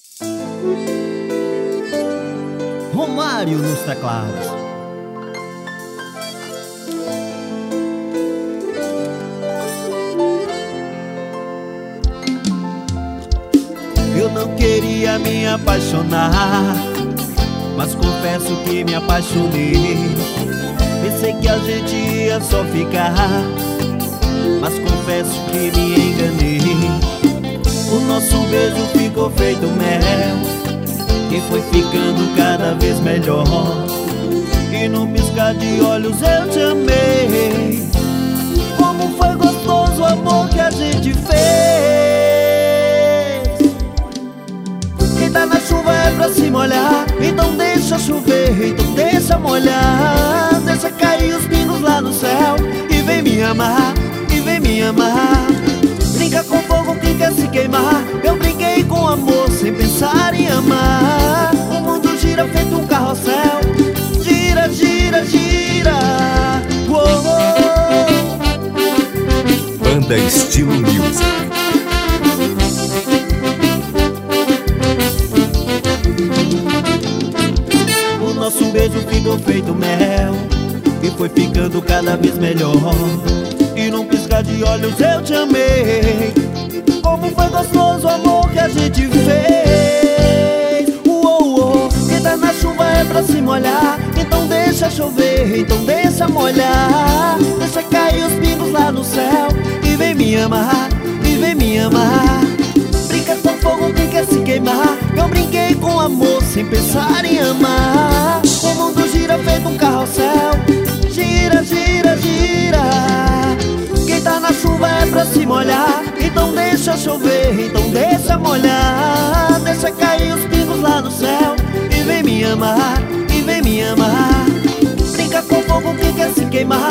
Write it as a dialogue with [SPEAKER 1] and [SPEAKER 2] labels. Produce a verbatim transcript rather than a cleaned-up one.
[SPEAKER 1] Romário nos teclados.
[SPEAKER 2] Eu não queria me apaixonar, mas confesso que me apaixonei. Pensei que a gente ia só ficar, mas confesso que me enganei. O nosso beijo ficou feito mel e foi ficando cada vez melhor. E num piscar de olhos eu te amei. Como foi gostoso o amor que a gente fez. Quem tá na chuva é pra se molhar, então deixa chover, então deixa molhar. Deixa cair os pingos lá no céu e vem me amar, e vem me amar. Brinca com fogo quem quer se queimar. Eu brinquei com amor sem pensar em amar. O mundo gira feito um carrossel, gira, gira, gira. Uou, uou.
[SPEAKER 3] Banda Estilo Music.
[SPEAKER 2] O nosso beijo ficou feito mel e foi ficando cada vez melhor. E num piscar de olhos eu te amei. Como foi gostoso o amor que a gente fez. Uou, uou. Quem tá na chuva é pra se molhar, então deixa chover, então deixa molhar. Deixa cair os pingos lá no céu e vem me amar, e vem me amar. Brinca com fogo quem quer se queimar. Eu brinquei com amor sem pensar em amar. O mundo gira feito um carrossel, gira, gira, gira. Quem tá na chuva é pra se molhar, então deixa chover, então deixa molhar. Deixa cair os pingos lá no céu e vem me amar, e vem me amar. Brinca com fogo quem quer se queimar.